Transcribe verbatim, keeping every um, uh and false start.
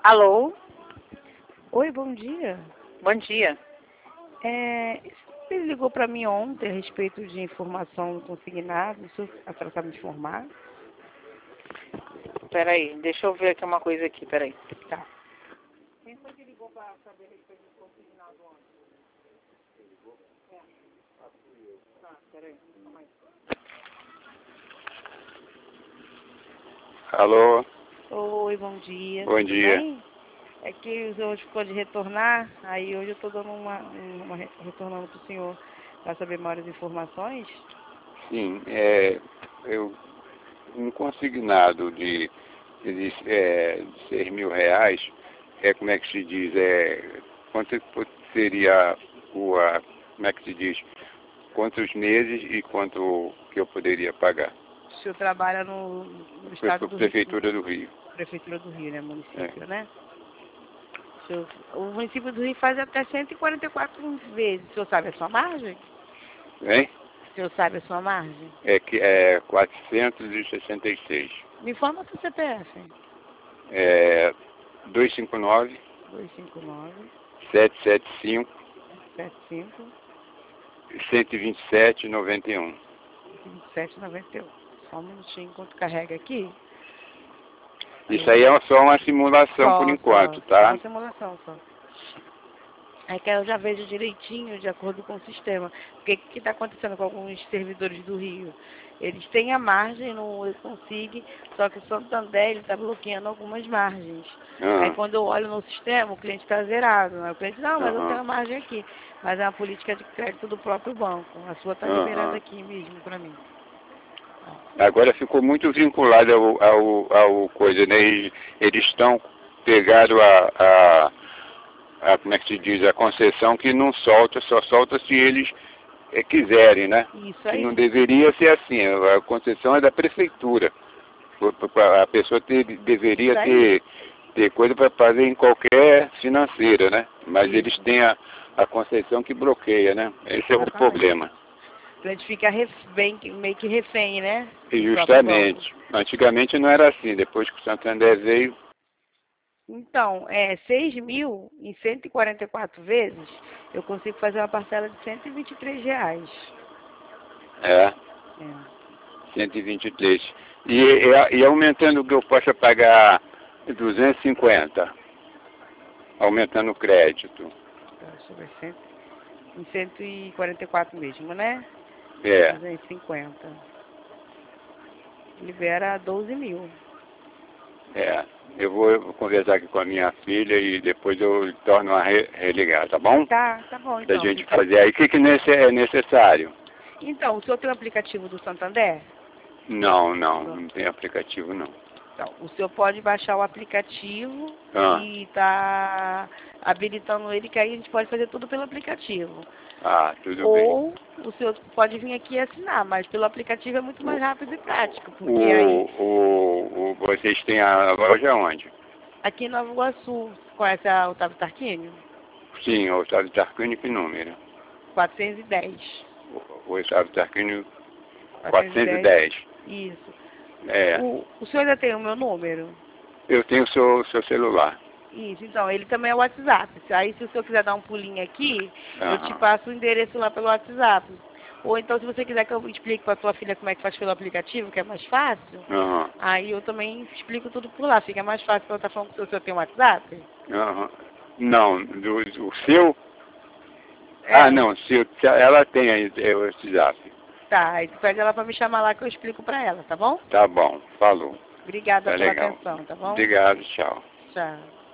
Alô? Oi, bom dia. Bom dia. É, ele ligou para mim ontem a respeito de informação consignada. O senhor a senhora sabe me informar? Peraí, deixa eu ver aqui uma coisa aqui, peraí. Tá. Quem foi que ligou para saber a respeito do consignado ontem? É. Tá, peraí, calma aí. Alô, Oi, bom dia. bom Tudo dia. bem? É que o senhor hoje ficou de retornar, aí hoje eu estou dando uma, uma re- retornando para o senhor para saber maiores informações. Sim, é, eu, um consignado de, de, é, de seis mil reais, é, como é que se diz, é, quanto seria, o, a, como é que se diz, quantos meses e quanto que eu poderia pagar? O senhor trabalha no, no estado do Rio, Prefeitura do Rio. Prefeitura do Rio, né? Município, É. né? O, senhor, o município do Rio faz até cento e quarenta e quatro vezes. O senhor sabe a sua margem? Hein? O senhor sabe a sua margem? É, que é quatrocentos e sessenta e seis. Me informa o seu C P F. É, duzentos e cinquenta e nove, dois cinco nove, setecentos e setenta e cinco, sete cinco, cento e vinte e sete, noventa e um. vinte e sete noventa e um. Só um minutinho enquanto carrega aqui. Isso aí é só uma simulação Só, por enquanto, só, só tá? uma simulação só. É que eu já vejo direitinho, de acordo com o sistema. Porque o que está acontecendo com alguns servidores do Rio? Eles têm a margem no Consig, só que o Santander está bloqueando algumas margens. Aí Ah, quando eu olho no sistema, o cliente está zerado. Né? O cliente, não, mas eu tenho aham, a margem aqui. Mas é uma política de crédito do próprio banco. A sua está liberada aham. aqui mesmo para mim. Agora ficou muito vinculado ao, ao, ao coisa, né? Eles eles estão pegados a, a, a, como é que se diz, a concessão que não solta, só solta se eles é, quiserem, né? Isso Que não aí. deveria ser assim, a concessão é da prefeitura. A pessoa ter, deveria Isso aí. ter, ter coisa para fazer em qualquer financeira, né? Mas Isso. eles têm a, a concessão que bloqueia, né? Esse é o Exatamente. problema. O cliente fica ref, bem, meio que refém, né? E Do próprio banco. justamente. Antigamente não era assim. Depois que o Santander veio, Então, é, seis mil em cento e quarenta e quatro vezes, eu consigo fazer uma parcela de cento e vinte e três reais. é, É. cento e vinte e três. E, e, e aumentando o que eu possa pagar duzentos e cinquenta. Aumentando o crédito. Tá, deixa eu ver, cem, em cento e quarenta e quatro mesmo, né? É, duzentos e cinquenta. Libera doze mil. é. Eu vou, eu vou conversar aqui com a minha filha e depois eu torno a re, religar, tá bom? Tá, tá bom Da então. gente Fica... fazer aí. O que, que nesse é necessário? Então, o senhor tem o aplicativo do Santander? Não, não, não tem aplicativo não. Então, o senhor pode baixar o aplicativo Ah, e tá habilitando ele, que aí a gente pode fazer tudo pelo aplicativo. ah tudo bem. Ou o senhor pode vir aqui e assinar, mas pelo aplicativo é muito mais rápido e prático, porque aí, O, o, o, vocês têm a loja onde? aqui em Nova Iguaçu, conhece a Otávio Tarquínio? Sim, o Otávio Tarquínio, que número? quatrocentos e dez. O, o Otávio Tarquínio, quatrocentos e dez. quatrocentos e dez. Isso. É, O, o senhor ainda tem o meu número? eu tenho o seu, seu celular. Isso, então, ele também é o WhatsApp. Aí, se o senhor quiser dar um pulinho aqui, eu te Aham. passo o endereço lá pelo WhatsApp. Ou então, se você quiser que eu explique para sua filha como é que faz pelo aplicativo, que é mais fácil, Aham. aí eu também explico tudo por lá. Fica mais fácil para eu estar falando com o senhor. O senhor tem um WhatsApp? Aham. Não, do, do seu? É, Ah, não, seu, ela tem aí é, o WhatsApp. tá. Aí tu pede ela para me chamar lá que eu explico para ela, tá bom? Tá bom, falou. Obrigada Tá pela legal. atenção, tá bom? Obrigado, tchau. Tchau.